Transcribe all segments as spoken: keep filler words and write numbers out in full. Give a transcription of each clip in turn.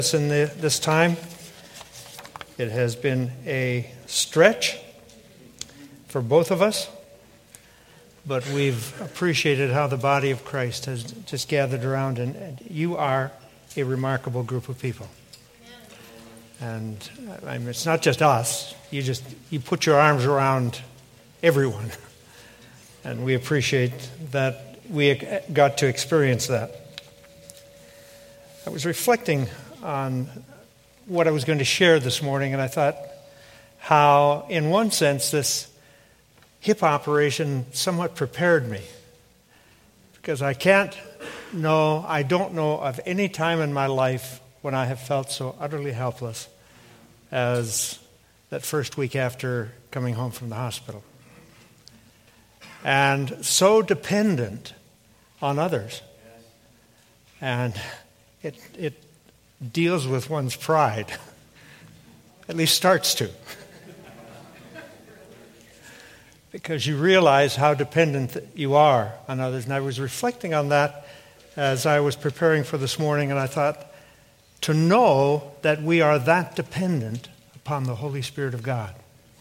In the, this time, it has been a stretch for both of us, but we've appreciated how the body of Christ has just gathered around, and, and you are a remarkable group of people. And I mean, it's not just us. You just you put your arms around everyone, and we appreciate that we got to experience that. I was reflecting on what I was going to share this morning, and I thought how, in one sense, this hip operation somewhat prepared me. Because I can't know, I don't know of any time in my life when I have felt so utterly helpless as that first week after coming home from the hospital. And so dependent on others. And it it deals with one's pride. At least starts to. Because you realize how dependent you are on others. And I was reflecting on that as I was preparing for this morning, and I thought, to know that we are that dependent upon the Holy Spirit of God.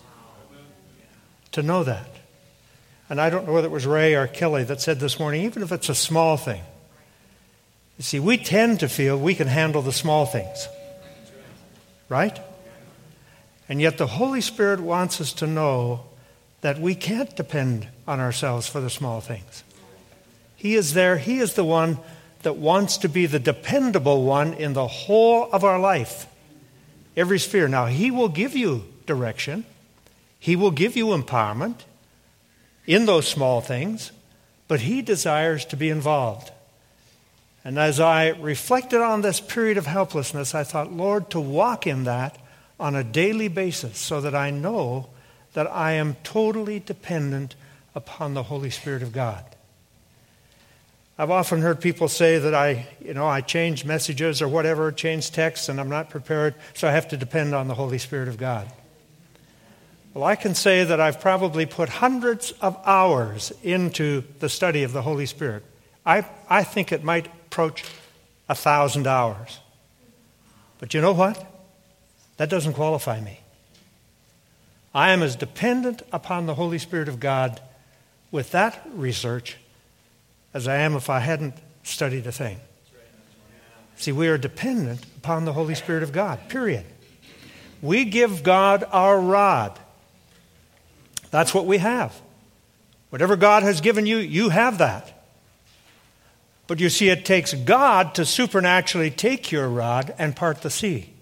To know that. And I don't know whether it was Ray or Kelly that said this morning, even if it's a small thing. You see, we tend to feel we can handle the small things. Right? And yet the Holy Spirit wants us to know that we can't depend on ourselves for the small things. He is there. He is the one that wants to be the dependable one in the whole of our life. Every sphere. Now, He will give you direction. He will give you empowerment in those small things. But He desires to be involved. And as I reflected on this period of helplessness, I thought, Lord, to walk in that on a daily basis so that I know that I am totally dependent upon the Holy Spirit of God. I've often heard people say that I, you know, I change messages or whatever, change texts, and I'm not prepared, so I have to depend on the Holy Spirit of God. Well, I can say that I've probably put hundreds of hours into the study of the Holy Spirit. I, I think it might approach a thousand hours. But you know what? That doesn't qualify me. I am as dependent upon the Holy Spirit of God with that research as I am if I hadn't studied a thing. See, we are dependent upon the Holy Spirit of God, period. We give God our rod. That's what we have. Whatever God has given you, you have that. But you see, it takes God to supernaturally take your rod and part the sea.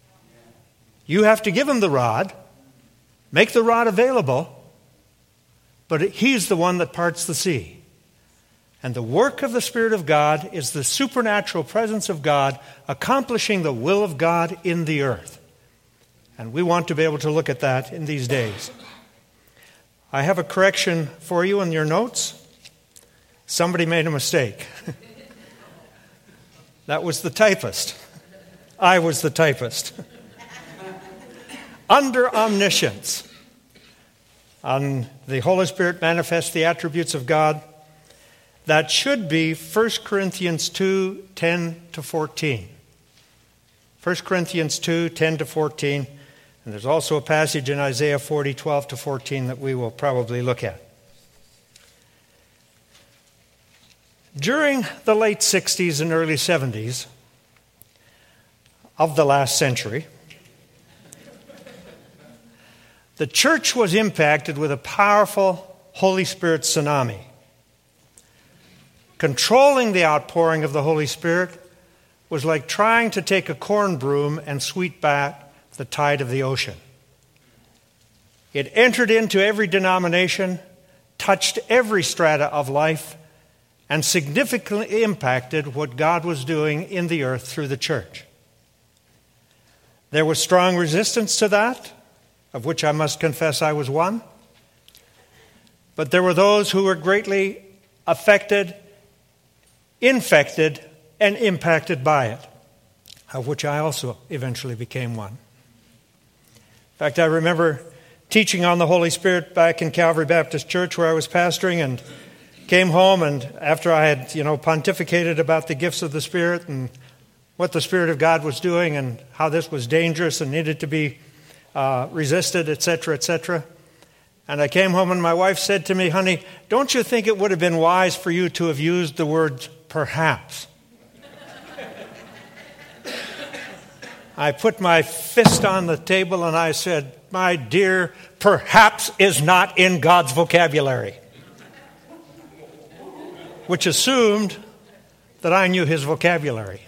You have to give Him the rod, make the rod available, but He's the one that parts the sea. And the work of the Spirit of God is the supernatural presence of God accomplishing the will of God in the earth. And we want to be able to look at that in these days. I have a correction for you in your notes. Somebody made a mistake. That was the typist. I was the typist. Under omniscience, on the Holy Spirit manifests the attributes of God, that should be First Corinthians two, ten to fourteen. First Corinthians two, ten to fourteen. And there's also a passage in Isaiah forty, twelve to fourteen that we will probably look at. During the late sixties and early seventies of the last century, the church was impacted with a powerful Holy Spirit tsunami. Controlling the outpouring of the Holy Spirit was like trying to take a corn broom and sweep back the tide of the ocean. It entered into every denomination, touched every strata of life, and significantly impacted what God was doing in the earth through the church. There was strong resistance to that, of which I must confess I was one. But there were those who were greatly affected, infected, and impacted by it, of which I also eventually became one. In fact, I remember teaching on the Holy Spirit back in Calvary Baptist Church where I was pastoring, and came home, and after I had, you know, pontificated about the gifts of the Spirit and what the Spirit of God was doing and how this was dangerous and needed to be uh, resisted, et cetera, et cetera. And I came home and my wife said to me, honey, don't you think it would have been wise for you to have used the word perhaps? I put my fist on the table and I said, my dear, perhaps is not in God's vocabulary. Which assumed that I knew his vocabulary.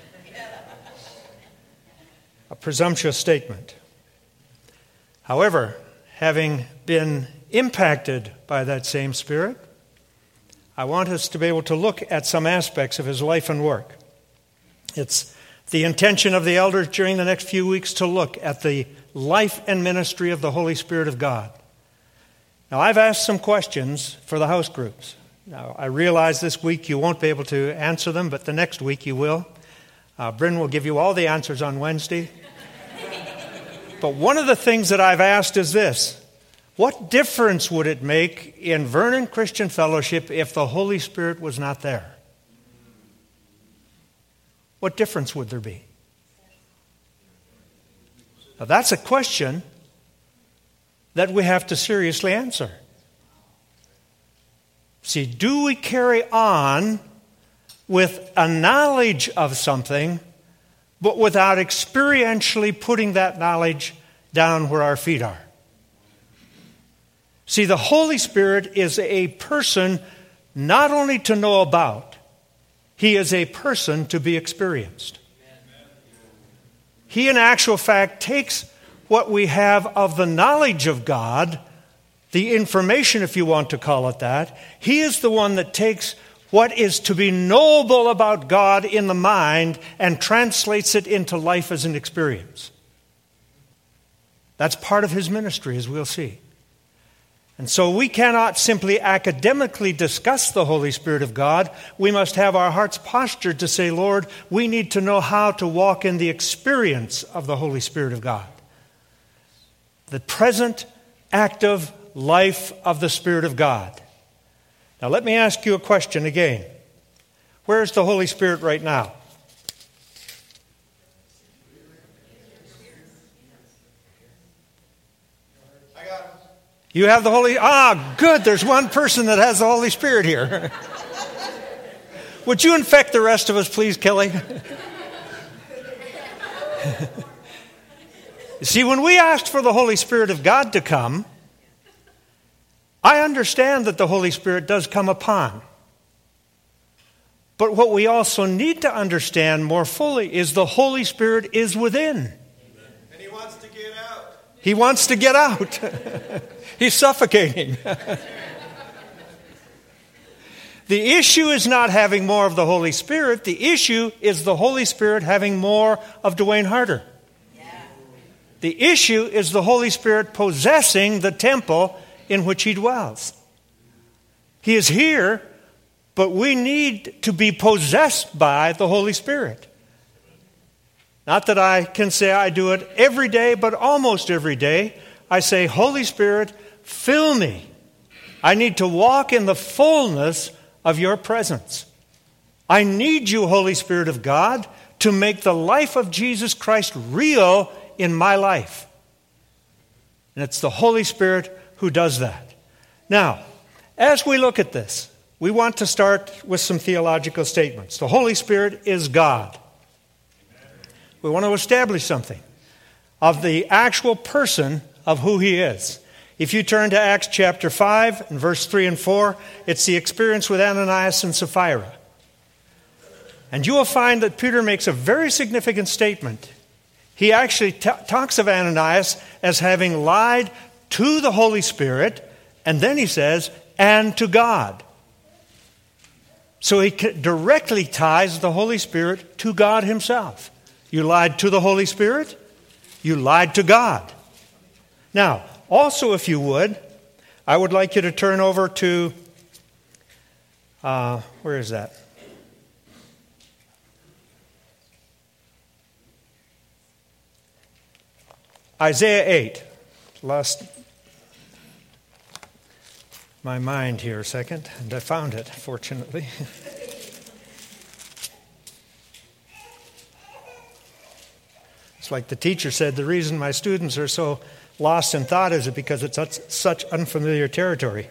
A presumptuous statement. However, having been impacted by that same Spirit, I want us to be able to look at some aspects of his life and work. It's the intention of the elders during the next few weeks to look at the life and ministry of the Holy Spirit of God. Now, I've asked some questions for the house groups. Now, I realize this week you won't be able to answer them, but the next week you will. Uh, Bryn will give you all the answers on Wednesday. But one of the things that I've asked is this. What difference would it make in Vernon Christian Fellowship if the Holy Spirit was not there? What difference would there be? Now, that's a question that we have to seriously answer. See, do we carry on with a knowledge of something, but without experientially putting that knowledge down where our feet are? See, the Holy Spirit is a person not only to know about, he is a person to be experienced. He, in actual fact, takes what we have of the knowledge of God, the information, if you want to call it that. He is the one that takes what is to be knowable about God in the mind and translates it into life as an experience. That's part of his ministry, as we'll see. And so we cannot simply academically discuss the Holy Spirit of God. We must have our hearts postured to say, Lord, we need to know how to walk in the experience of the Holy Spirit of God. The present, active life of the Spirit of God. Now let me ask you a question again. Where is the Holy Spirit right now? You have the Holy... Ah, good. There's one person that has the Holy Spirit here. Would you infect the rest of us, please, Kelly? See, when we asked for the Holy Spirit of God to come, I understand that the Holy Spirit does come upon. But what we also need to understand more fully is the Holy Spirit is within. And he wants to get out. He wants to get out. He's suffocating. The issue is not having more of the Holy Spirit. The issue is the Holy Spirit having more of Dwayne Harder. Yeah. The issue is the Holy Spirit possessing the temple in which he dwells. He is here, but we need to be possessed by the Holy Spirit. Not that I can say I do it every day, but almost every day. I say, Holy Spirit, fill me. I need to walk in the fullness of your presence. I need you, Holy Spirit of God, to make the life of Jesus Christ real in my life. And it's the Holy Spirit who does that. Now, as we look at this, we want to start with some theological statements. The Holy Spirit is God. We want to establish something of the actual person of who he is. If you turn to Acts chapter five and verse three and four, it's the experience with Ananias and Sapphira. And you will find that Peter makes a very significant statement. He actually t- talks of Ananias as having lied to the Holy Spirit, and then he says, and to God. So he directly ties the Holy Spirit to God himself. You lied to the Holy Spirit, you lied to God. Now, also, if you would, I would like you to turn over to, uh, where is that? Isaiah eight. Lost my mind here a second, and I found it, fortunately. It's like the teacher said, the reason my students are so lost in thought is because it's such, such unfamiliar territory.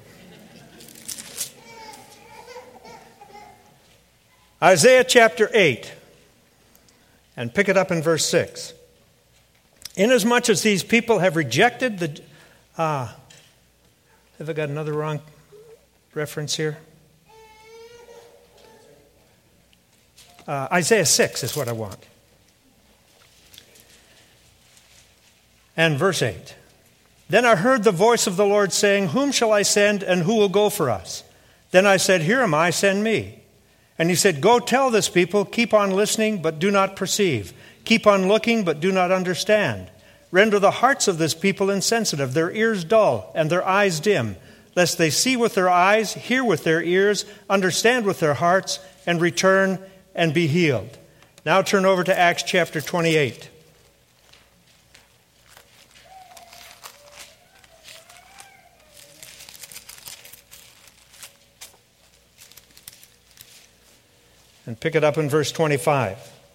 Isaiah chapter eight, and pick it up in verse six. Inasmuch as these people have rejected the... Ah, have I got another wrong reference here? Uh, Isaiah six is what I want. And verse eight. Then I heard the voice of the Lord saying, whom shall I send, and who will go for us? Then I said, here am I, send me. And he said, go tell this people, keep on listening, but do not perceive. Keep on looking, but do not understand. Render the hearts of this people insensitive, their ears dull, and their eyes dim, lest they see with their eyes, hear with their ears, understand with their hearts, and return and be healed. Now turn over to Acts chapter twenty-eight. And pick it up in verse twenty-five.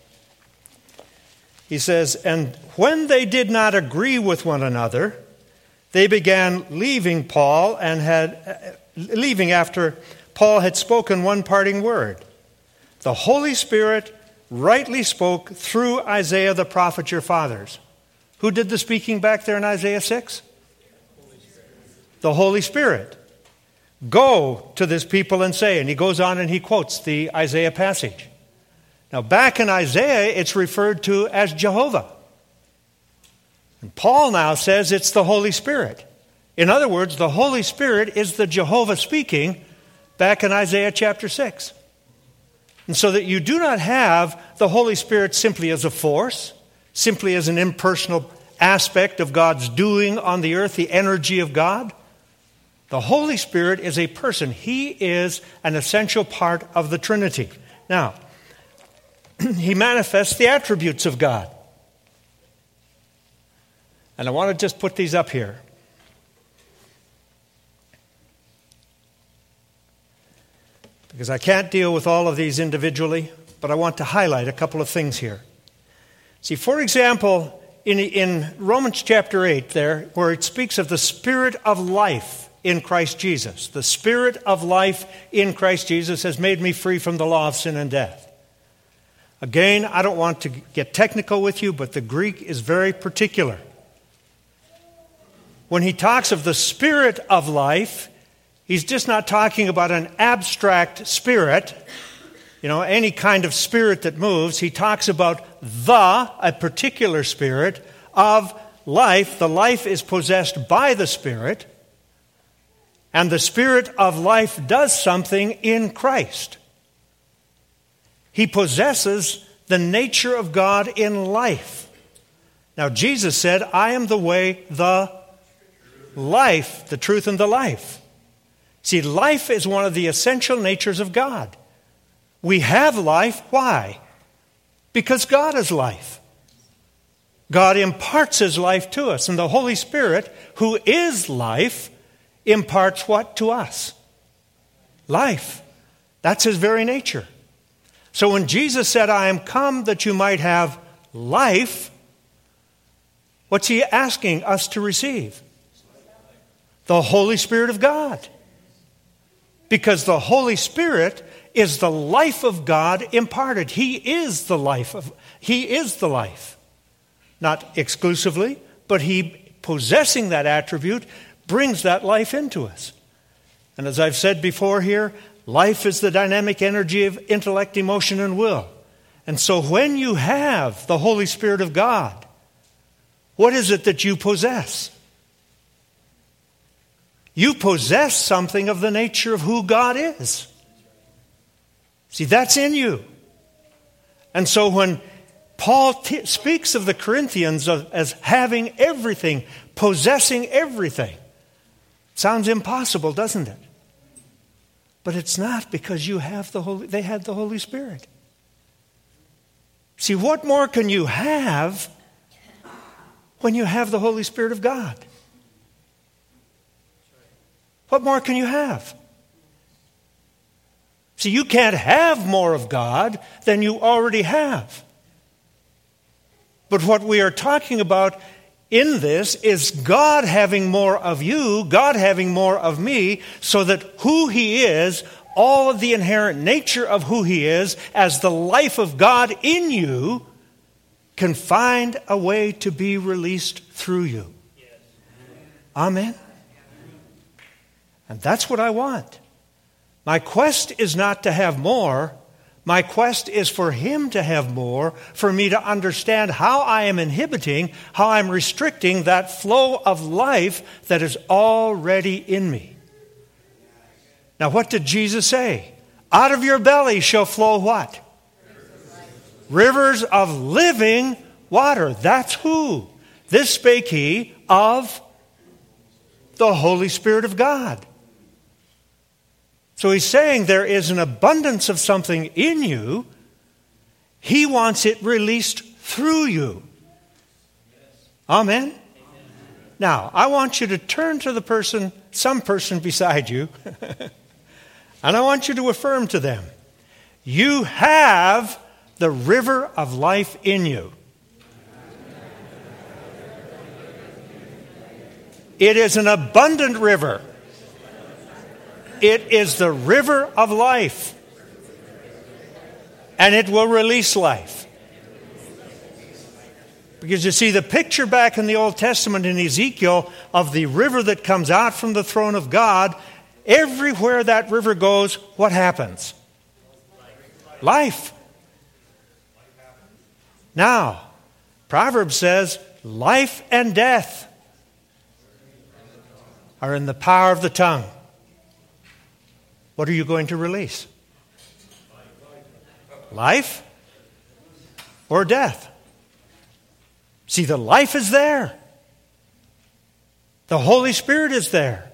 He says, and when they did not agree with one another, they began leaving Paul and had uh, leaving after Paul had spoken one parting word. The Holy Spirit rightly spoke through Isaiah the prophet, your fathers. Who did the speaking back there in Isaiah six? Holy the Holy Spirit. Go to this people and say, and he goes on and he quotes the Isaiah passage. Now back in Isaiah, it's referred to as Jehovah. And Paul now says it's the Holy Spirit. In other words, the Holy Spirit is the Jehovah speaking back in Isaiah chapter six. And so that you do not have the Holy Spirit simply as a force, simply as an impersonal aspect of God's doing on the earth, the energy of God. The Holy Spirit is a person. He is an essential part of the Trinity. Now, he manifests the attributes of God. And I want to just put these up here. Because I can't deal with all of these individually, but I want to highlight a couple of things here. See, for example, in, in Romans chapter eight there, where it speaks of the Spirit of life in Christ Jesus. The Spirit of life in Christ Jesus has made me free from the law of sin and death. Again, I don't want to get technical with you, but the Greek is very particular. When he talks of the Spirit of life, he's just not talking about an abstract spirit, you know, any kind of spirit that moves. He talks about the, a particular spirit of life. The life is possessed by the Spirit, and the Spirit of life does something in Christ. He possesses the nature of God in life. Now, Jesus said, I am the way, the life, the truth, and the life. See, life is one of the essential natures of God. We have life. Why? Because God is life. God imparts His life to us. And the Holy Spirit, who is life, imparts what to us? Life. That's His very nature. So when Jesus said, I am come that you might have life, what's He asking us to receive? The Holy Spirit of God. Because the Holy Spirit is the life of God imparted. He is the life of, He is the life. Not exclusively, but He, possessing that attribute, brings that life into us. And as I've said before here, life is the dynamic energy of intellect, emotion, and will. And so when you have the Holy Spirit of God, what is it that you possess? You possess something of the nature of who God is. See, that's in you. And so when Paul t- speaks of the Corinthians of, as having everything, possessing everything, sounds impossible, doesn't it? But it's not, because you have the Holy, they had the Holy Spirit. See, what more can you have when you have the Holy Spirit of God? What more can you have? See, you can't have more of God than you already have. But what we are talking about in this is God having more of you, God having more of me, so that who He is, all of the inherent nature of who He is, as the life of God in you, can find a way to be released through you. Amen? And that's what I want. My quest is not to have more. My quest is for Him to have more, for me to understand how I am inhibiting, how I'm restricting that flow of life that is already in me. Now, what did Jesus say? Out of your belly shall flow what? Rivers of living water. That's who? This spake He of the Holy Spirit of God. So He's saying there is an abundance of something in you. He wants it released through you. Amen? Amen. Now, I want you to turn to the person, some person beside you, and I want you to affirm to them, you have the river of life in you. It is an abundant river. It is the river of life. And it will release life. Because you see, the picture back in the Old Testament in Ezekiel of the river that comes out from the throne of God, everywhere that river goes, what happens? Life. Now, Proverbs says, life and death are in the power of the tongue. What are you going to release? Life or death? See, the life is there. The Holy Spirit is there.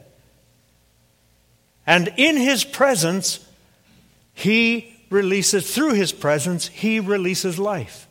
And in His presence, He releases, through His presence, He releases life.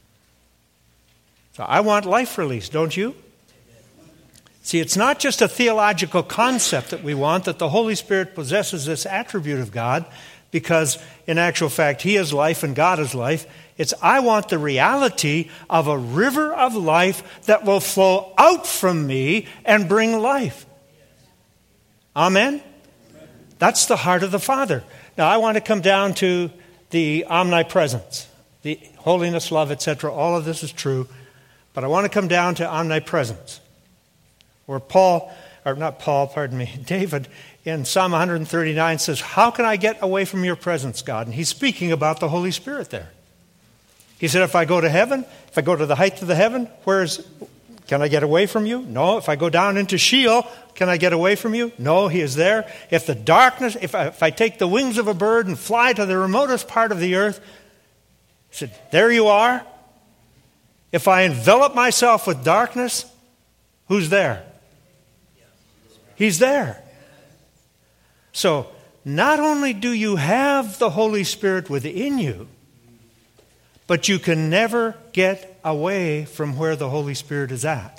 So I want life released, don't you? See, it's not just a theological concept that we want, that the Holy Spirit possesses this attribute of God, because in actual fact, He is life and God is life. It's I want the reality of a river of life that will flow out from me and bring life. Amen? That's the heart of the Father. Now, I want to come down to the omnipresence, the holiness, love, et cetera. All of this is true, but I want to come down to omnipresence. Where Paul, or not Paul, pardon me, David in Psalm one thirty-nine says, how can I get away from your presence, God? And he's speaking about the Holy Spirit there. He said, if I go to heaven, if I go to the height of the heaven, where is, can I get away from you? No. If I go down into Sheol, can I get away from you? No, He is there. If the darkness, if I, if I take the wings of a bird and fly to the remotest part of the earth, he said, there you are. If I envelop myself with darkness, who's there? He's there. So, not only do you have the Holy Spirit within you, but you can never get away from where the Holy Spirit is at.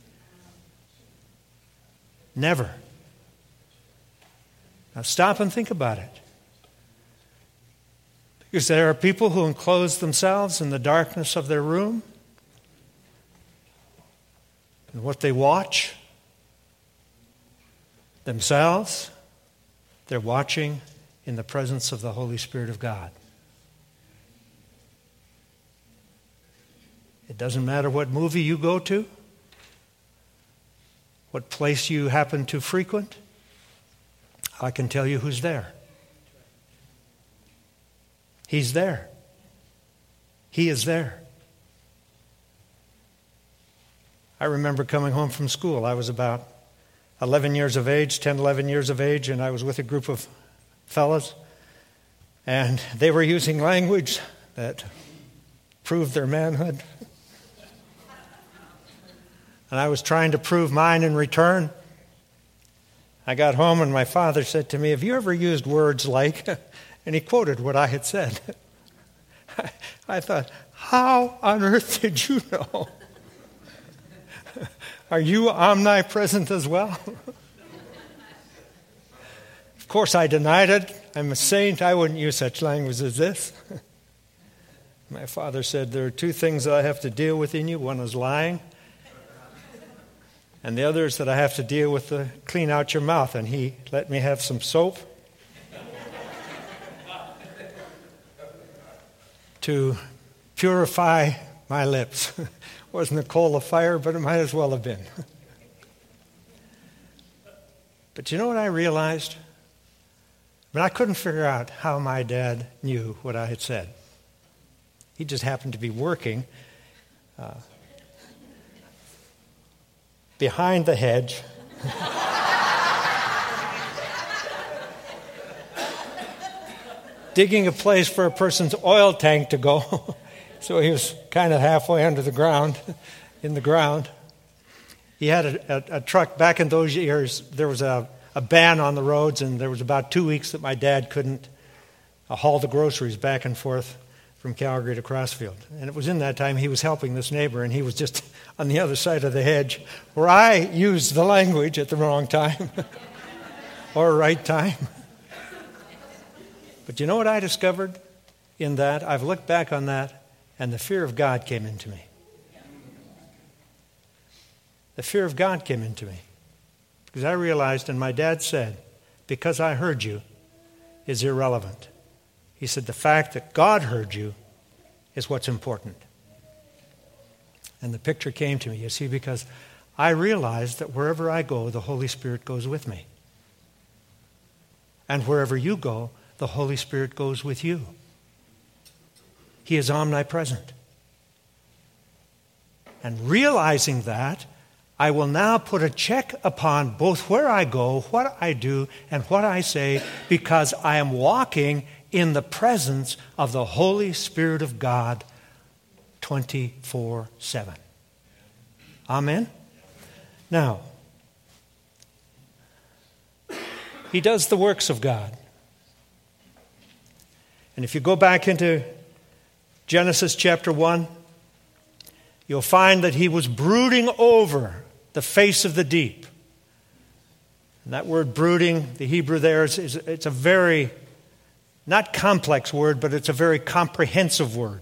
Never. Now stop and think about it. Because there are people who enclose themselves in the darkness of their room, and what they watch themselves, they're watching in the presence of the Holy Spirit of God. It doesn't matter what movie you go to, what place you happen to frequent, I can tell you who's there. He's there. He is there. I remember coming home from school. I was about eleven years of age, ten, eleven years of age, and I was with a group of fellas, and they were using language that proved their manhood. And I was trying to prove mine in return. I got home and my father said to me, have you ever used words like, and he quoted what I had said. I thought, how on earth did you know? Are you omnipresent as well? Of course, I denied it. I'm a saint. I wouldn't use such language as this. My father said, there are two things that I have to deal with in you. One is lying, and the other is that I have to deal with the clean out your mouth. And he let me have some soap to purify my lips. Wasn't a coal of fire, but it might as well have been. But you know what I realized? I mean, I couldn't figure out how my dad knew what I had said. He just happened to be working uh, behind the hedge. Digging a place for a person's oil tank to go. So he was kind of halfway under the ground, in the ground. He had a, a, a truck. Back in those years, there was a, a ban on the roads, and there was about two weeks that my dad couldn't uh, haul the groceries back and forth from Calgary to Crossfield. And it was in that time he was helping this neighbor, and he was just on the other side of the hedge, where I used the language at the wrong time, or right time. But you know what I discovered in that? I've looked back on that, and the fear of God came into me. The fear of God came into me. Because I realized, and my dad said, because I heard you is irrelevant. He said, the fact that God heard you is what's important. And the picture came to me, you see, because I realized that wherever I go, the Holy Spirit goes with me. And wherever you go, the Holy Spirit goes with you. He is omnipresent. And realizing that, I will now put a check upon both where I go, what I do, and what I say, because I am walking in the presence of the Holy Spirit of God twenty-four seven. Amen? Now, he does the works of God. And if you go back into Genesis chapter one, you'll find that he was brooding over the face of the deep. And that word brooding, the Hebrew there, is, is it's a very, not complex word, but it's a very comprehensive word.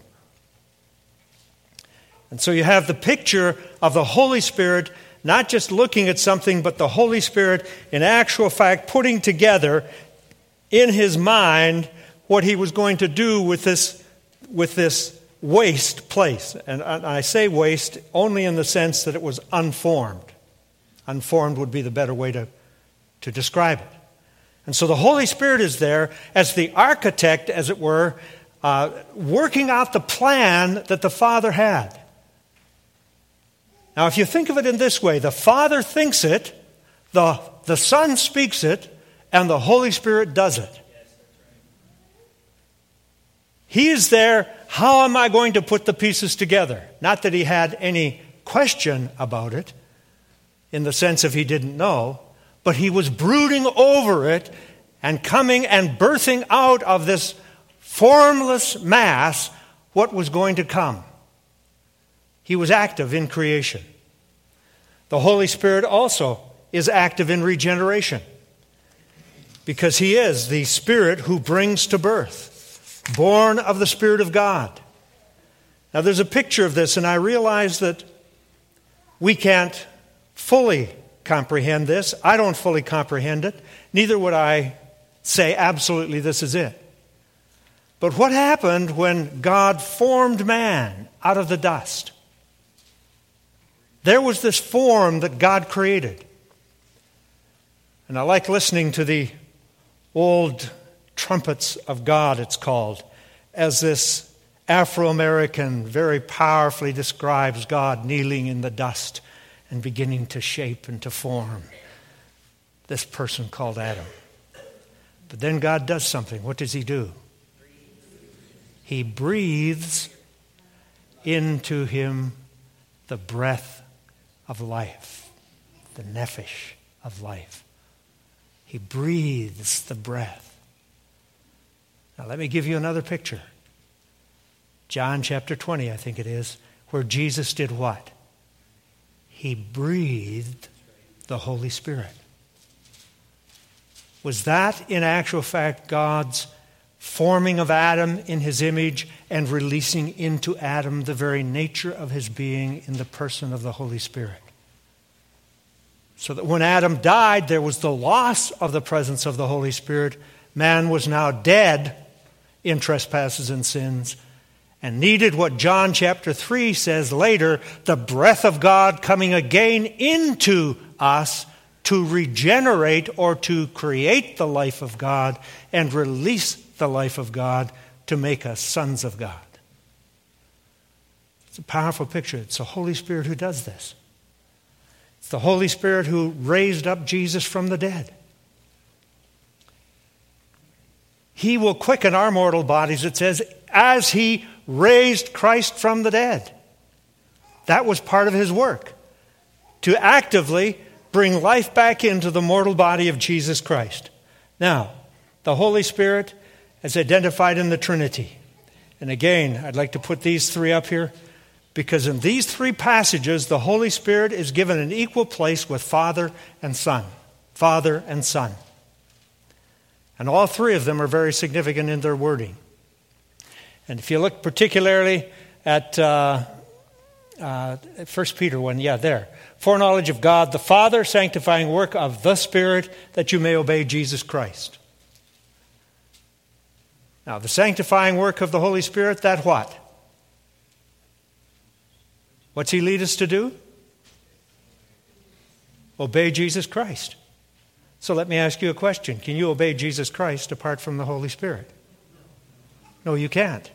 And so you have the picture of the Holy Spirit not just looking at something, but the Holy Spirit, in actual fact, putting together in his mind what he was going to do with this, with this waste place. And I say waste only in the sense that it was unformed. Unformed would be the better way to, to describe it. And so the Holy Spirit is there as the architect, as it were, uh, working out the plan that the Father had. Now, if you think of it in this way, the Father thinks it, the, the Son speaks it, and the Holy Spirit does it. He is there, how am I going to put the pieces together? Not that he had any question about it, in the sense of he didn't know, but he was brooding over it and coming and birthing out of this formless mass what was going to come. He was active in creation. The Holy Spirit also is active in regeneration, because he is the Spirit who brings to birth. Born of the Spirit of God. Now there's a picture of this, and I realize that we can't fully comprehend this. I don't fully comprehend it. Neither would I say absolutely this is it. But what happened when God formed man out of the dust? There was this form that God created. And I like listening to the old trumpets of God, it's called, as this Afro-American very powerfully describes God kneeling in the dust and beginning to shape and to form this person called Adam. But then God does something. What does he do? He breathes into him the breath of life, the nephesh of life. He breathes the breath. Now let me give you another picture. John chapter twenty, I think it is, where Jesus did what? He breathed the Holy Spirit. Was that in actual fact God's forming of Adam in his image and releasing into Adam the very nature of his being in the person of the Holy Spirit. So that when Adam died, there was the loss of the presence of the Holy Spirit. Man was now dead in trespasses and sins and needed what John chapter three says later, the breath of God coming again into us to regenerate or to create the life of God and release the life of God to make us sons of God. It's a powerful picture. It's the Holy Spirit who does this. It's the Holy Spirit who raised up Jesus from the dead. He will quicken our mortal bodies, it says, as he raised Christ from the dead. That was part of his work, to actively bring life back into the mortal body of Jesus Christ. Now, the Holy Spirit is identified in the Trinity. And again, I'd like to put these three up here, because in these three passages, the Holy Spirit is given an equal place with Father and Son. Father and Son. And all three of them are very significant in their wording. And if you look particularly at uh, uh, First Peter one, yeah, there. Foreknowledge of God the Father, sanctifying work of the Spirit, that you may obey Jesus Christ. Now, the sanctifying work of the Holy Spirit, that what? What's he lead us to do? Obey Jesus Christ. So let me ask you a question. Can you obey Jesus Christ apart from the Holy Spirit? No, you can't.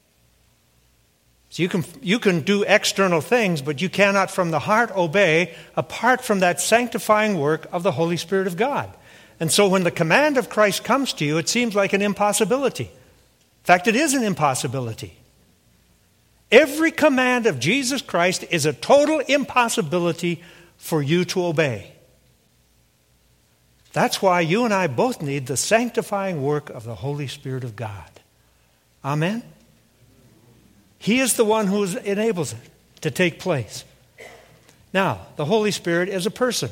So you can, you can do external things, but you cannot from the heart obey apart from that sanctifying work of the Holy Spirit of God. And so when the command of Christ comes to you, it seems like an impossibility. In fact, it is an impossibility. Every command of Jesus Christ is a total impossibility for you to obey. That's why you and I both need the sanctifying work of the Holy Spirit of God. Amen? He is the one who enables it to take place. Now, the Holy Spirit is a person.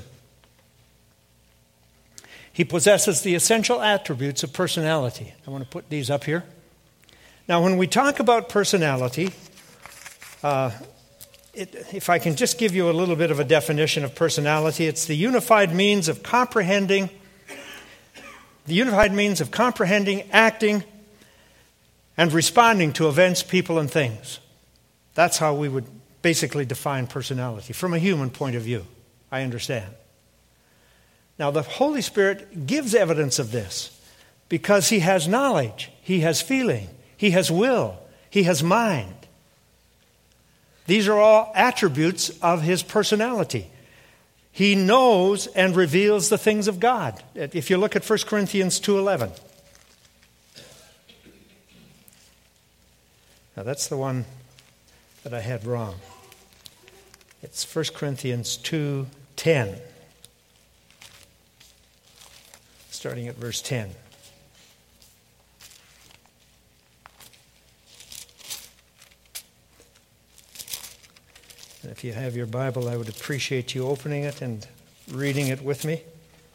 He possesses the essential attributes of personality. I want to put these up here. Now, when we talk about personality, uh, it, if I can just give you a little bit of a definition of personality, it's the unified means of comprehending, the unified means of comprehending, acting, and responding to events, people, and things. That's how we would basically define personality from a human point of view. I understand. Now, the Holy Spirit gives evidence of this because he has knowledge, he has feeling, he has will, he has mind. These are all attributes of his personality. He knows and reveals the things of God. If you look at First Corinthians two eleven. Now, that's the one that I had wrong. It's First Corinthians two ten. Starting at verse ten. And if you have your Bible, I would appreciate you opening it and reading it with me.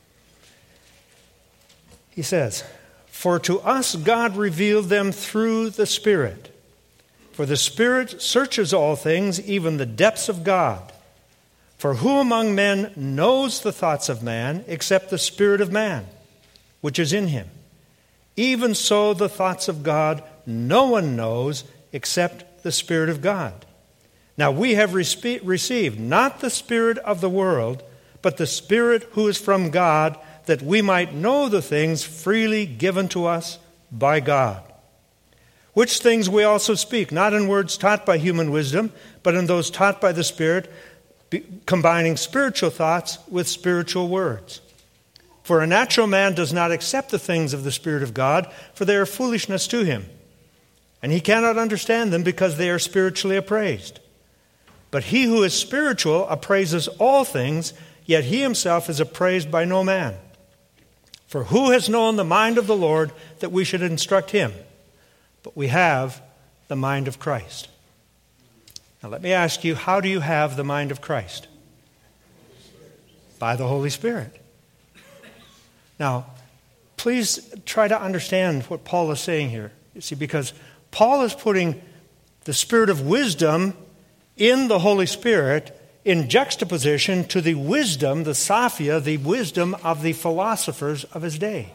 He says, "For to us God revealed them through the Spirit. For the Spirit searches all things, even the depths of God. For who among men knows the thoughts of man, except the spirit of man, which is in him? Even so the thoughts of God no one knows, except the Spirit of God. Now we have respe- received not the spirit of the world, but the Spirit who is from God, that we might know the things freely given to us by God. Which things we also speak, not in words taught by human wisdom, but in those taught by the Spirit, combining spiritual thoughts with spiritual words. For a natural man does not accept the things of the Spirit of God, for they are foolishness to him. And he cannot understand them because they are spiritually appraised. But he who is spiritual appraises all things, yet he himself is appraised by no man. For who has known the mind of the Lord that we should instruct him? But we have the mind of Christ." Now let me ask you, how do you have the mind of Christ? By the Holy Spirit. Now, please try to understand what Paul is saying here. You see, because Paul is putting the spirit of wisdom in the Holy Spirit in juxtaposition to the wisdom, the Sophia, the wisdom of the philosophers of his day.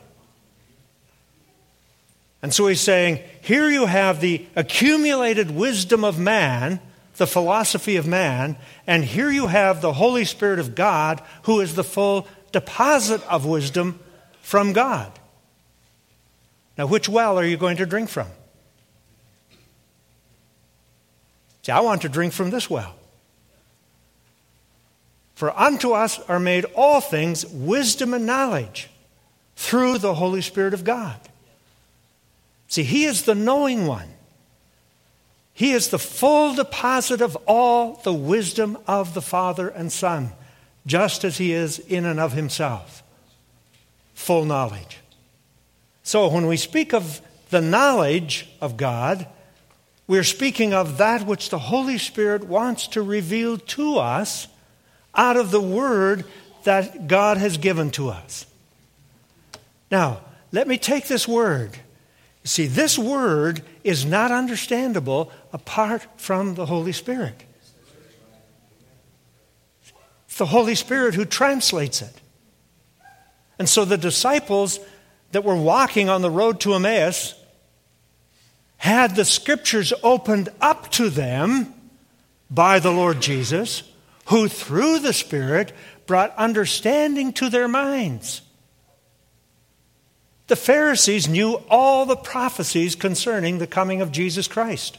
And so he's saying, here you have the accumulated wisdom of man, the philosophy of man, and here you have the Holy Spirit of God, who is the full deposit of wisdom from God. Now, which well are you going to drink from? See, I want to drink from this well. For unto us are made all things, wisdom and knowledge, through the Holy Spirit of God. See, He is the knowing one. He is the full deposit of all the wisdom of the Father and Son, just as He is in and of Himself. Full knowledge. So when we speak of the knowledge of God, we're speaking of that which the Holy Spirit wants to reveal to us out of the Word that God has given to us. Now, let me take this Word. You see, this Word is not understandable apart from the Holy Spirit. It's the Holy Spirit who translates it. And so the disciples that were walking on the road to Emmaus had the Scriptures opened up to them by the Lord Jesus, who through the Spirit brought understanding to their minds. The Pharisees knew all the prophecies concerning the coming of Jesus Christ.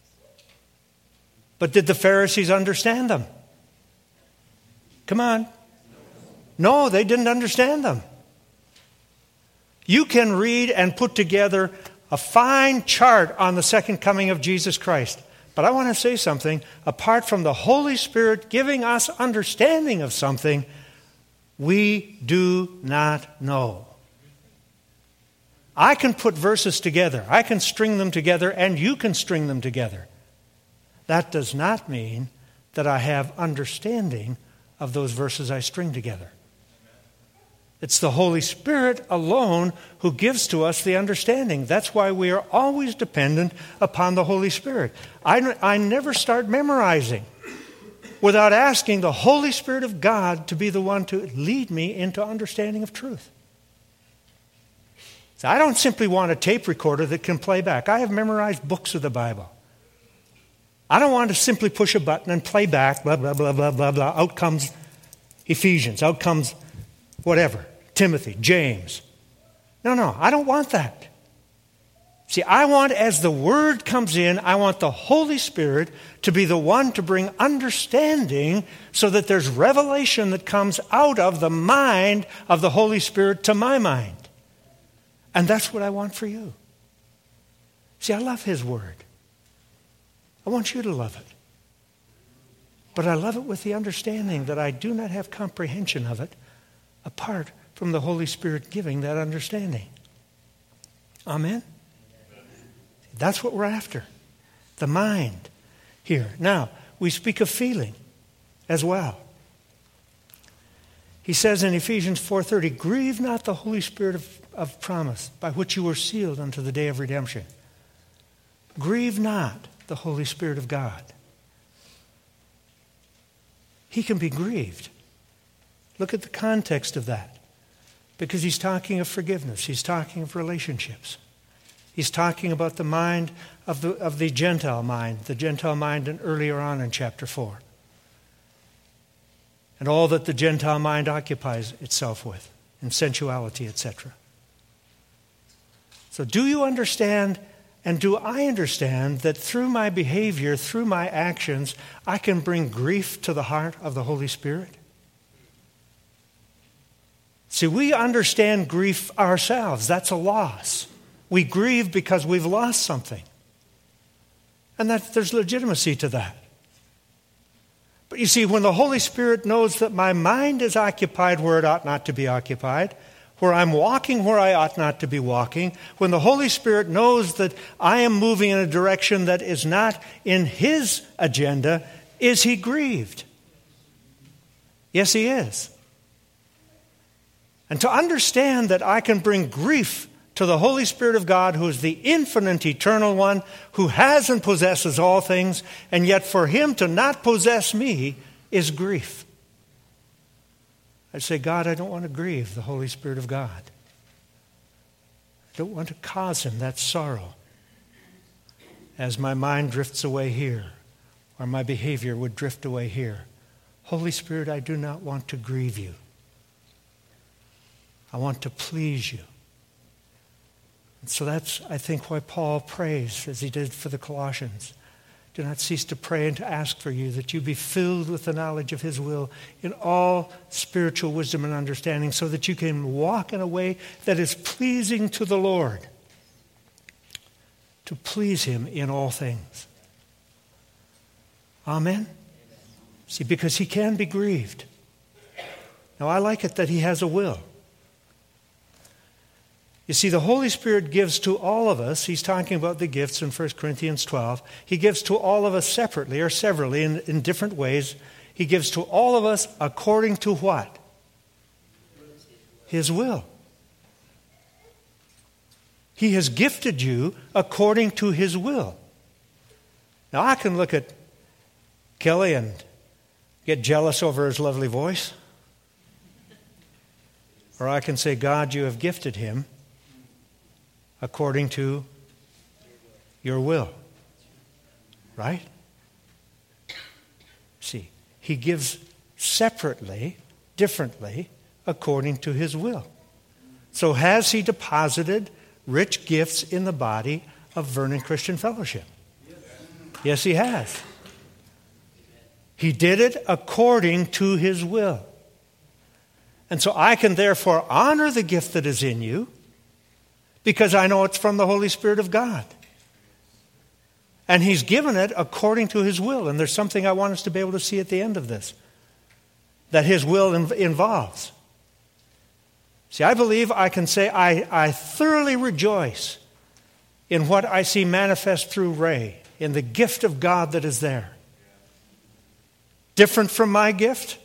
But did the Pharisees understand them? Come on. No, they didn't understand them. You can read and put together a fine chart on the second coming of Jesus Christ. But I want to say something. Apart from the Holy Spirit giving us understanding of something, we do not know. I can put verses together. I can string them together, and you can string them together. That does not mean that I have understanding of those verses I string together. It's the Holy Spirit alone who gives to us the understanding. That's why we are always dependent upon the Holy Spirit. I, I never start memorizing without asking the Holy Spirit of God to be the one to lead me into understanding of truth. So I don't simply want a tape recorder that can play back. I have memorized books of the Bible. I don't want to simply push a button and play back, blah, blah, blah, blah, blah, blah. Out comes Ephesians. Out comes whatever. Timothy, James. No, no, I don't want that. See, I want, as the Word comes in, I want the Holy Spirit to be the one to bring understanding so that there's revelation that comes out of the mind of the Holy Spirit to my mind. And that's what I want for you. See, I love His Word. I want you to love it. But I love it with the understanding that I do not have comprehension of it apart from the Holy Spirit giving that understanding. Amen? That's what we're after. The mind here. Now, we speak of feeling as well. He says in Ephesians four thirty, grieve not the Holy Spirit of, of promise, by which you were sealed unto the day of redemption. Grieve not the Holy Spirit of God. He can be grieved. Look at the context of that. Because he's talking of forgiveness. He's talking of relationships. He's talking about the mind of the, of the Gentile mind, the Gentile mind in, earlier on in chapter four. And all that the Gentile mind occupies itself with, in sensuality, et cetera. So do you understand, and do I understand, that through my behavior, through my actions, I can bring grief to the heart of the Holy Spirit? See, we understand grief ourselves. That's a loss. We grieve because we've lost something. And that there's legitimacy to that. But you see, when the Holy Spirit knows that my mind is occupied where it ought not to be occupied, where I'm walking where I ought not to be walking, when the Holy Spirit knows that I am moving in a direction that is not in His agenda, is He grieved? Yes, He is. And to understand that I can bring grief to the Holy Spirit of God, who is the infinite, eternal one, who has and possesses all things, and yet for him to not possess me is grief. I say, God, I don't want to grieve the Holy Spirit of God. I don't want to cause him that sorrow as my mind drifts away here, or my behavior would drift away here. Holy Spirit, I do not want to grieve you. I want to please you. And so that's, I think, why Paul prays as he did for the Colossians. Do not cease to pray and to ask for you that you be filled with the knowledge of his will in all spiritual wisdom and understanding, so that you can walk in a way that is pleasing to the Lord, to please him in all things. Amen? See, because he can be grieved. Now, I like it that he has a will. You see, the Holy Spirit gives to all of us, he's talking about the gifts in First Corinthians twelve, he gives to all of us separately or severally in, in different ways. He gives to all of us according to what? His will. He has gifted you according to his will. Now, I can look at Kelly and get jealous over his lovely voice. Or I can say, God, you have gifted him according to your will. Right? See, he gives separately, differently, according to his will. So has he deposited rich gifts in the body of Vernon Christian Fellowship? Yes, he has. He did it according to his will. And so I can therefore honor the gift that is in you because I know it's from the Holy Spirit of God. And he's given it according to his will. And there's something I want us to be able to see at the end of this that his will inv- involves. See, I believe I can say I, I thoroughly rejoice in what I see manifest through Ray, in the gift of God that is there. Different from my gift,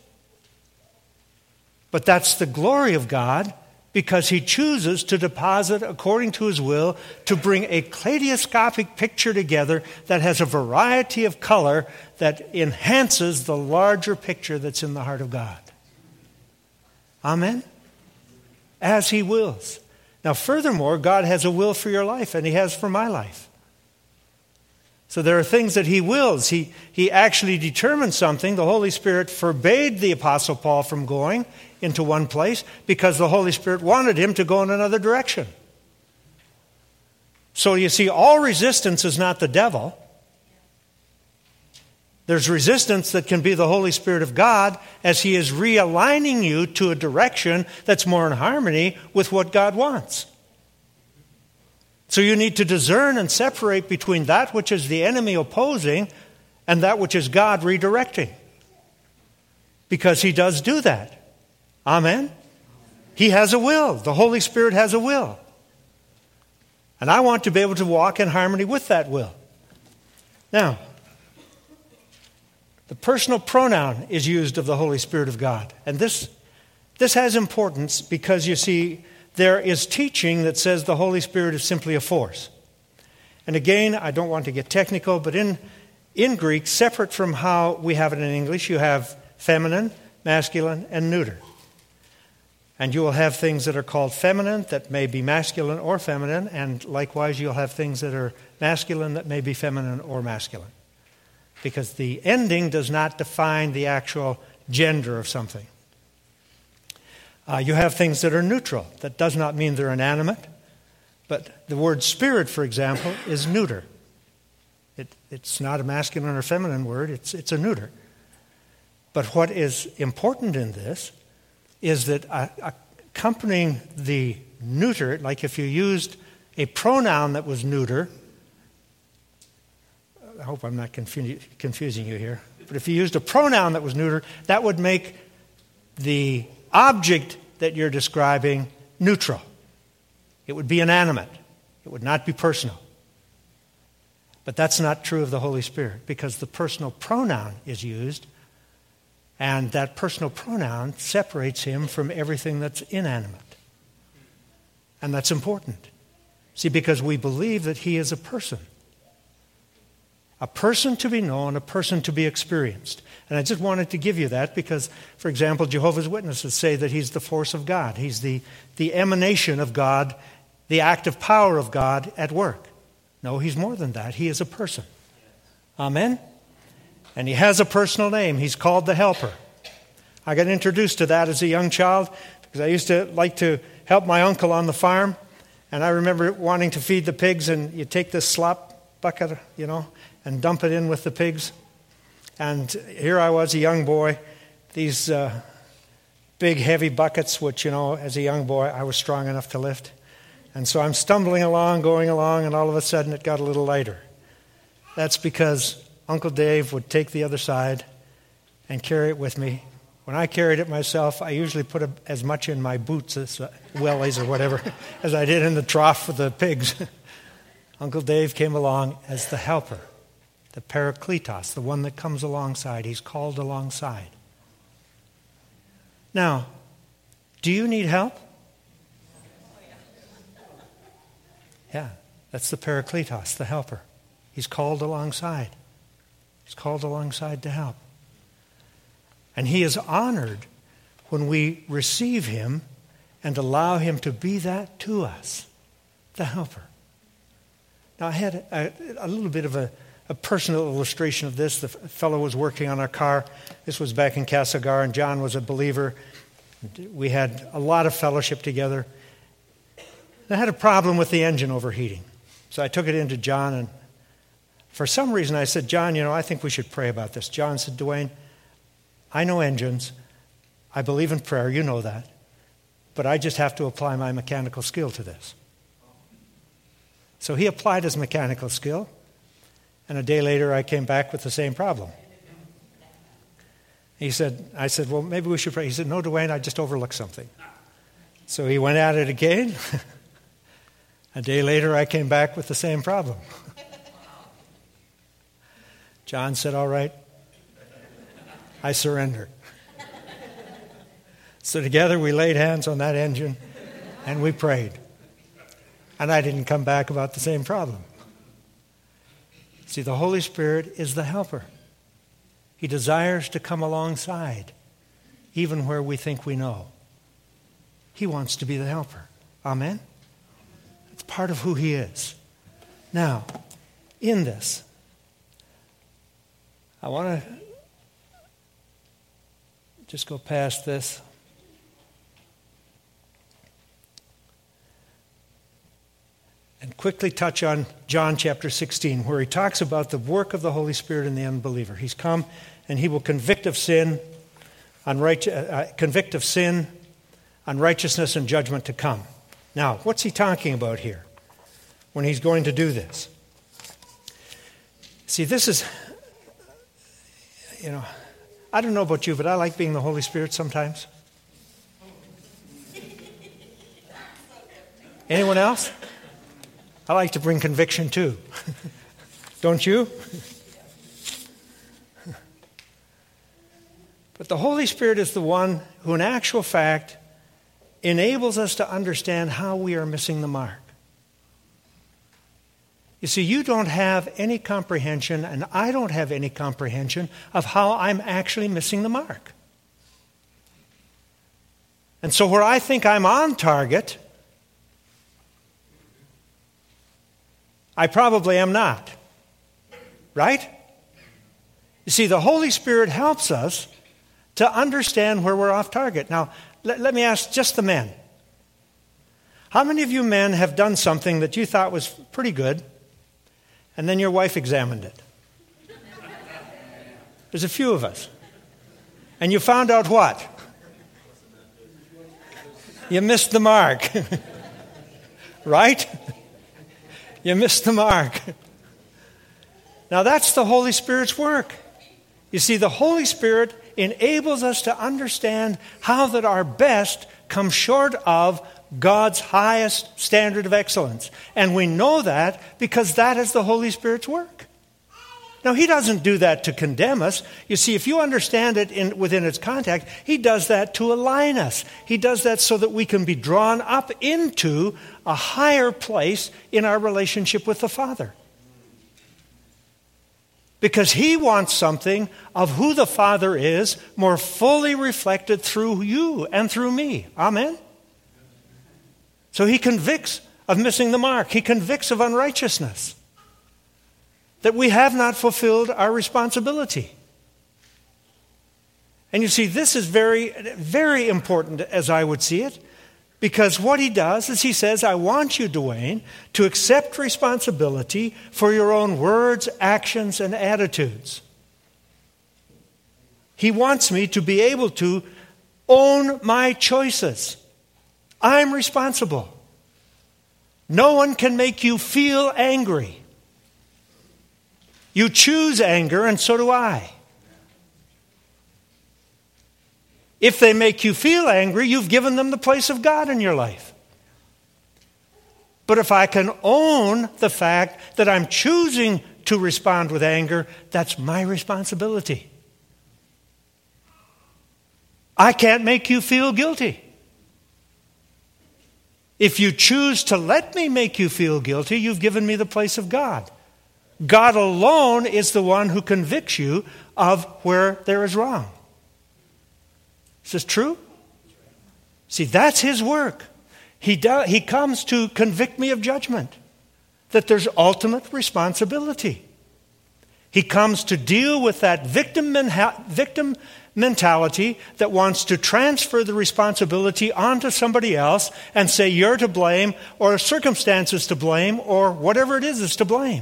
but that's the glory of God, because he chooses to deposit according to his will to bring a kaleidoscopic picture together that has a variety of color that enhances the larger picture that's in the heart of God. Amen? As he wills. Now, furthermore, God has a will for your life, and he has for my life. So there are things that he wills. He, he actually determined something. The Holy Spirit forbade the Apostle Paul from going into one place because the Holy Spirit wanted him to go in another direction. So you see, all resistance is not the devil. There's resistance that can be the Holy Spirit of God as he is realigning you to a direction that's more in harmony with what God wants. So you need to discern and separate between that which is the enemy opposing and that which is God redirecting. Because he does do that. Amen? He has a will. The Holy Spirit has a will. And I want to be able to walk in harmony with that will. Now, the personal pronoun is used of the Holy Spirit of God. And this, this has importance because, you see, there is teaching that says the Holy Spirit is simply a force. And again, I don't want to get technical, but in, in Greek, separate from how we have it in English, you have feminine, masculine, and neuter. And you will have things that are called feminine that may be masculine or feminine, and likewise you'll have things that are masculine that may be feminine or masculine. Because the ending does not define the actual gender of something. Uh, you have things that are neutral. That does not mean they're inanimate. But the word spirit, for example, is neuter. It, it's not a masculine or feminine word. It's, it's a neuter. But what is important in this is that uh, accompanying the neuter, like if you used a pronoun that was neuter, I hope I'm not confu- confusing you here, but if you used a pronoun that was neuter, that would make the object that you're describing neutral. It would be inanimate. It would not be personal. But that's not true of the Holy Spirit, because the personal pronoun is used And that personal pronoun separates him from everything that's inanimate. And that's important. See, because we believe that he is a person. A person to be known, a person to be experienced. And I just wanted to give you that because, for example, Jehovah's Witnesses say that he's the force of God. He's the, the emanation of God, the active power of God at work. No, he's more than that. He is a person. Amen? And he has a personal name. He's called the Helper. I got introduced to that as a young child because I used to like to help my uncle on the farm. And I remember wanting to feed the pigs, and you take this slop bucket, you know, and dump it in with the pigs. And here I was, a young boy, these uh, big, heavy buckets, which, you know, as a young boy, I was strong enough to lift. And so I'm stumbling along, going along, and all of a sudden it got a little lighter. That's because Uncle Dave would take the other side and carry it with me. When I carried it myself, I usually put a, as much in my boots, as uh, wellies or whatever, as I did in the trough for the pigs. Uncle Dave came along as the helper, the Parakletos, the one that comes alongside. He's called alongside. Now, do you need help? Yeah, that's the Parakletos, the helper. He's called alongside. He's called alongside to help. And he is honored when we receive him and allow him to be that to us, the helper. Now, I had a, a little bit of a, a personal illustration of this. The fellow was working on our car. This was back in Castlegar, and John was a believer. We had a lot of fellowship together. I had a problem with the engine overheating. So I took it into John, and for some reason I said, John, you know, I think we should pray about this. John said, Dwayne, I know engines. I believe in prayer. You know that. But I just have to apply my mechanical skill to this. So he applied his mechanical skill, and a day later I came back with the same problem. He said, I said, well, maybe we should pray. He said, no, Dwayne, I just overlooked something. So he went at it again. A day later I came back with the same problem. John said, all right, I surrender. So together we laid hands on that engine and we prayed. And I didn't come back about the same problem. See, the Holy Spirit is the helper. He desires to come alongside, even where we think we know. He wants to be the helper. Amen? It's part of who he is. Now, in this, I want to just go past this. And quickly touch on John chapter sixteen, where he talks about the work of the Holy Spirit in the unbeliever. He's come and he will convict of sin, unright- uh, convict of sin, unrighteousness, and judgment to come. Now, what's he talking about here when he's going to do this? See, this is, you know, I don't know about you, but I like being the Holy Spirit sometimes. Anyone else? I like to bring conviction too. Don't you? But the Holy Spirit is the one who, in actual fact, enables us to understand how we are missing the mark. You see, you don't have any comprehension, and I don't have any comprehension of how I'm actually missing the mark. And so where I think I'm on target, I probably am not. Right? You see, the Holy Spirit helps us to understand where we're off target. Now, let, let me ask just the men. How many of you men have done something that you thought was pretty good, and then your wife examined it? There's a few of us. And you found out what? You missed the mark. Right? You missed the mark. Now that's the Holy Spirit's work. You see, the Holy Spirit enables us to understand how that our best comes short of God's highest standard of excellence. And we know that because that is the Holy Spirit's work. Now, he doesn't do that to condemn us. You see, if you understand it in, within its context, he does that to align us. He does that so that we can be drawn up into a higher place in our relationship with the Father. Because he wants something of who the Father is more fully reflected through you and through me. Amen? So he convicts of missing the mark. He convicts of unrighteousness. That we have not fulfilled our responsibility. And you see, this is very, very important as I would see it, because what he does is he says, I want you, Dwayne, to accept responsibility for your own words, actions, and attitudes. He wants me to be able to own my choices. I'm responsible. No one can make you feel angry. You choose anger, and so do I. If they make you feel angry, you've given them the place of God in your life. But if I can own the fact that I'm choosing to respond with anger, that's my responsibility. I can't make you feel guilty. If you choose to let me make you feel guilty, you've given me the place of God. God alone is the one who convicts you of where there is wrong. Is this true? See, that's his work. He, do, he comes to convict me of judgment, that there's ultimate responsibility. He comes to deal with that victim, menha- victim mentality that wants to transfer the responsibility onto somebody else and say you're to blame, or circumstances to blame, or whatever it is is to blame.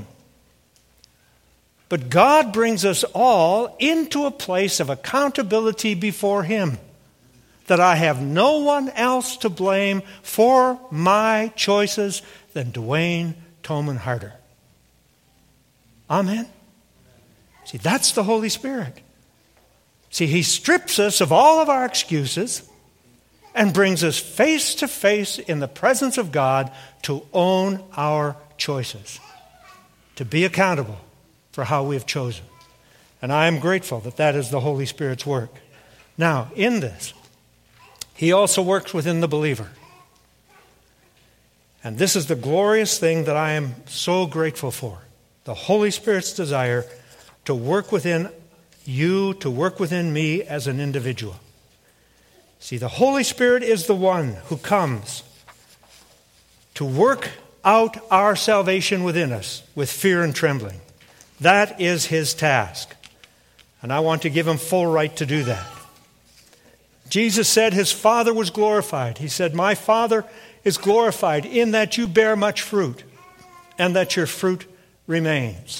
But God brings us all into a place of accountability before him, that I have no one else to blame for my choices than Dwayne Toman Harder. Amen? See, that's the Holy Spirit. See, he strips us of all of our excuses and brings us face to face in the presence of God to own our choices, to be accountable for how we have chosen. And I am grateful that that is the Holy Spirit's work. Now, in this, he also works within the believer. And this is the glorious thing that I am so grateful for. The Holy Spirit's desire to work within you, to work within me as an individual. See, the Holy Spirit is the one who comes to work out our salvation within us with fear and trembling. That is his task. And I want to give him full right to do that. Jesus said his Father was glorified. He said, my Father is glorified in that you bear much fruit and that your fruit remains.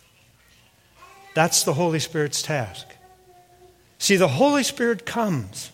That's the Holy Spirit's task. See, the Holy Spirit comes,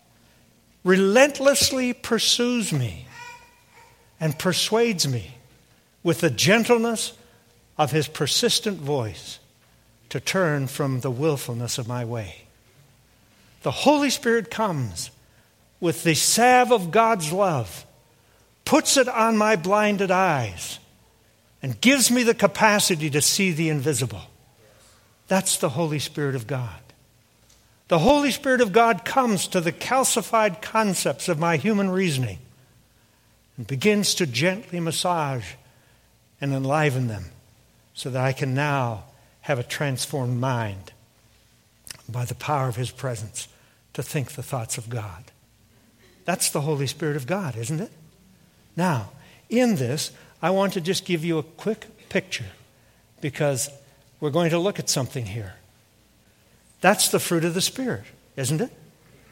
relentlessly pursues me, and persuades me with the gentleness of his persistent voice to turn from the willfulness of my way. The Holy Spirit comes with the salve of God's love, puts it on my blinded eyes, and gives me the capacity to see the invisible. That's the Holy Spirit of God. The Holy Spirit of God comes to the calcified concepts of my human reasoning and begins to gently massage and enliven them so that I can now have a transformed mind by the power of his presence to think the thoughts of God. That's the Holy Spirit of God, isn't it? Now, in this, I want to just give you a quick picture because we're going to look at something here. That's the fruit of the Spirit, isn't it?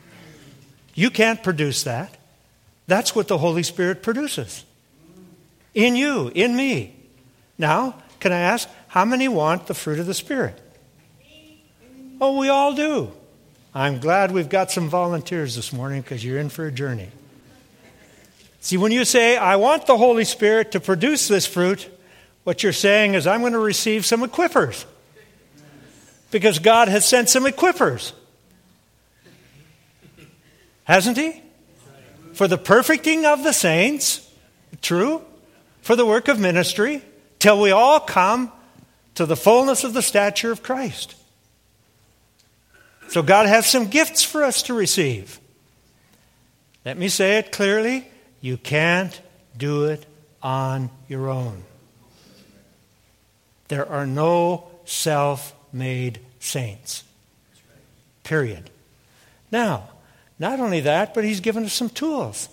You can't produce that. That's what the Holy Spirit produces. In you, in me. Now, can I ask, how many want the fruit of the Spirit? Oh, we all do. I'm glad we've got some volunteers this morning because you're in for a journey. See, when you say, I want the Holy Spirit to produce this fruit, what you're saying is, I'm going to receive some equippers. Because God has sent some equippers. Hasn't he? For the perfecting of the saints, true, for the work of ministry, till we all come to the fullness of the stature of Christ. So God has some gifts for us to receive. Let me say it clearly. You can't do it on your own. There are no self-made saints. Period. Now, not only that, but he's given us some tools.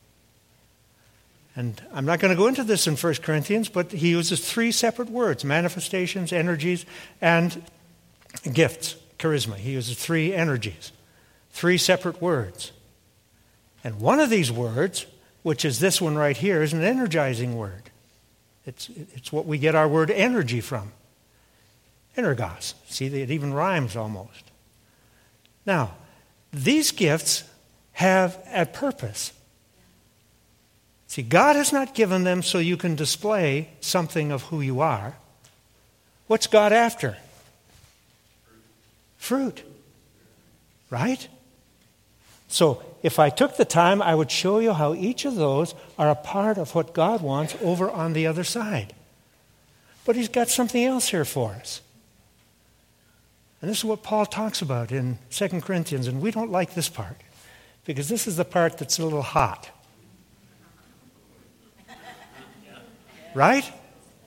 And I'm not going to go into this in First Corinthians, but he uses three separate words: manifestations, energies, and gifts, charisma. He uses three energies, three separate words. And one of these words, which is this one right here, is an energizing word. It's, it's what we get our word energy from. Energos. See, it even rhymes almost. Now, these gifts have a purpose. See, God has not given them so you can display something of who you are. What's God after? Fruit. Right? So, if I took the time, I would show you how each of those are a part of what God wants over on the other side. But he's got something else here for us. And this is what Paul talks about in Second Corinthians, and we don't like this part, because this is the part that's a little hot. Right?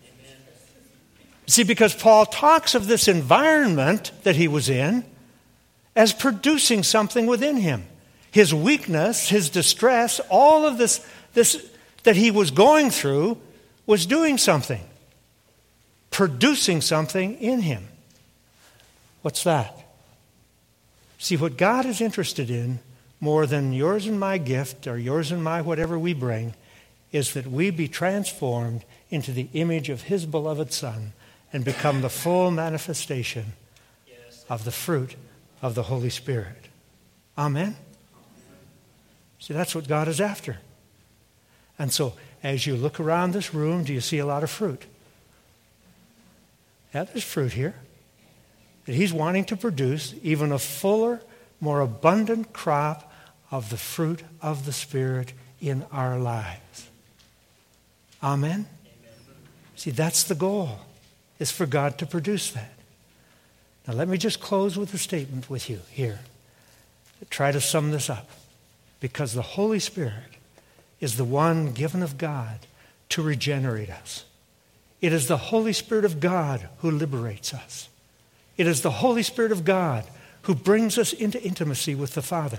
See, because Paul talks of this environment that he was in as producing something within him. His weakness, his distress, all of this, this that he was going through was doing something, producing something in him. What's that? See, what God is interested in more than yours and my gift or yours and my whatever we bring is that we be transformed into the image of his beloved Son and become the full manifestation of the fruit of the Holy Spirit. Amen? See, that's what God is after. And so, as you look around this room, do you see a lot of fruit? Yeah, there's fruit here. That he's wanting to produce even a fuller, more abundant crop of the fruit of the Spirit in our lives. Amen? Amen? See, that's the goal, is for God to produce that. Now, let me just close with a statement with you here. Try to sum this up. Because the Holy Spirit is the one given of God to regenerate us. It is the Holy Spirit of God who liberates us. It is the Holy Spirit of God who brings us into intimacy with the Father.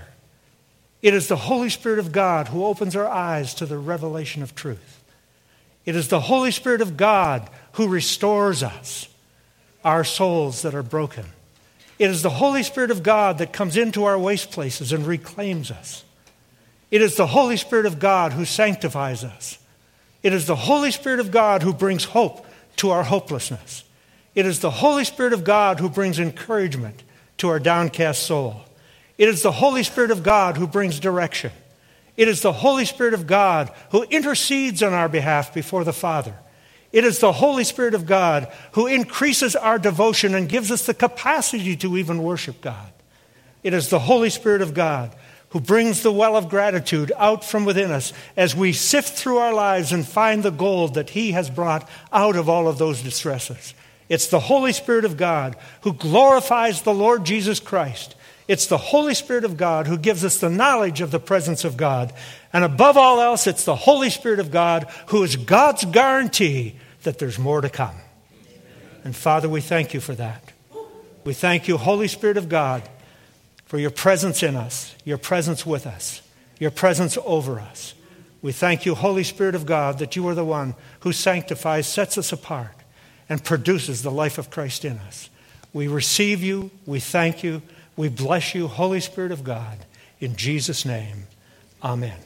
It is the Holy Spirit of God who opens our eyes to the revelation of truth. It is the Holy Spirit of God who restores us, our souls that are broken. It is the Holy Spirit of God that comes into our waste places and reclaims us. It is the Holy Spirit of God who sanctifies us. It is the Holy Spirit of God who brings hope to our hopelessness. It is the Holy Spirit of God who brings encouragement to our downcast soul. It is the Holy Spirit of God who brings direction. It is the Holy Spirit of God who intercedes on our behalf before the Father. It is the Holy Spirit of God who increases our devotion and gives us the capacity to even worship God. It is the Holy Spirit of God who brings the well of gratitude out from within us as we sift through our lives and find the gold that he has brought out of all of those distresses. It's the Holy Spirit of God who glorifies the Lord Jesus Christ. It's the Holy Spirit of God who gives us the knowledge of the presence of God. And above all else, it's the Holy Spirit of God who is God's guarantee that there's more to come. And Father, we thank you for that. We thank you, Holy Spirit of God, for your presence in us, your presence with us, your presence over us. We thank you, Holy Spirit of God, that you are the one who sanctifies, sets us apart, and produces the life of Christ in us. We receive you. We thank you. We bless you, Holy Spirit of God. In Jesus' name, amen.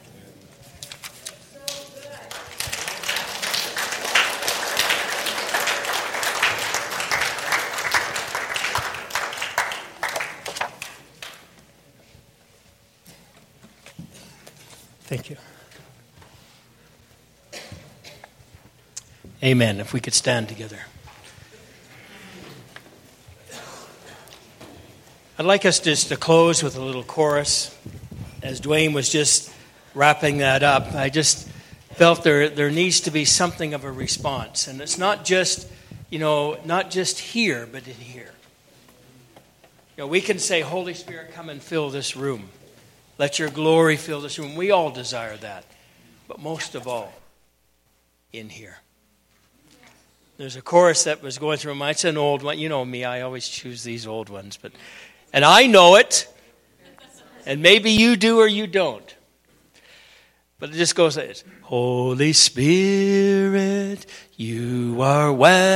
Thank you. Amen. If we could stand together. I'd like us just to close with a little chorus. As Dwayne was just wrapping that up, I just felt there, there needs to be something of a response. And it's not just you know, not just here, but in here. You know, we can say, Holy Spirit, come and fill this room. Let your glory fill this room. We all desire that. But most of all, in here. There's a chorus that was going through my mind. It's an old one. You know me, I always choose these old ones. But, and I know it. And maybe you do or you don't. But it just goes like this. Holy Spirit, you are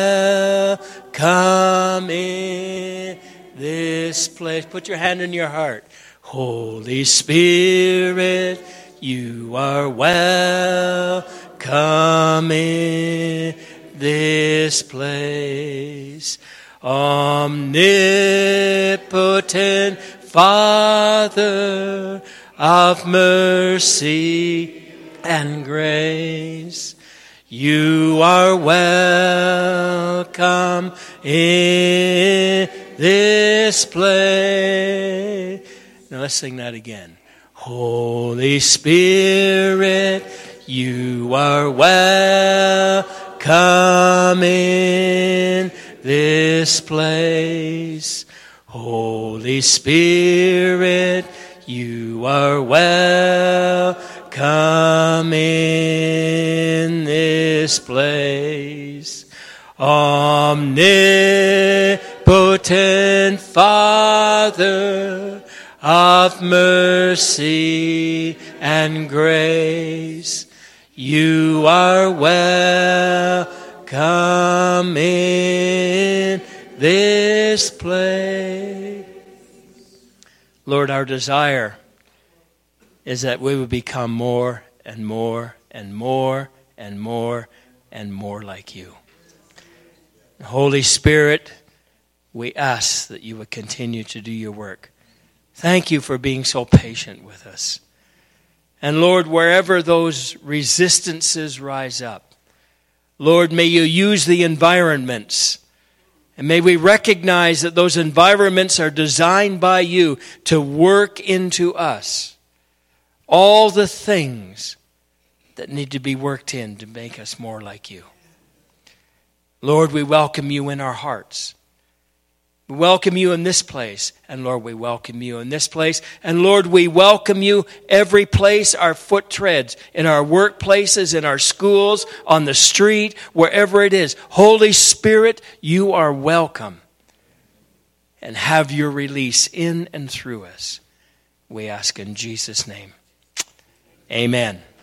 welcome in this place. Put your hand in your heart. Holy Spirit, you are welcome in this place. Omnipotent Father of mercy and grace, you are welcome in this place. Now let's sing that again. Holy Spirit, you are welcome in this place. Holy Spirit, you are welcome in this place. Omnipotent Father of mercy and grace, you are welcome in this place. Lord, our desire is that we would become more and more and more and more and more like you. Holy Spirit, we ask that you would continue to do your work. Thank you for being so patient with us. And Lord, wherever those resistances rise up, Lord, may you use the environments. And may we recognize that those environments are designed by you to work into us all the things that need to be worked in to make us more like you. Lord, we welcome you in our hearts. We welcome you in this place. And Lord, we welcome you in this place. And Lord, we welcome you every place our foot treads, in our workplaces, in our schools, on the street, wherever it is. Holy Spirit, you are welcome. And have your release in and through us. We ask in Jesus' name. Amen.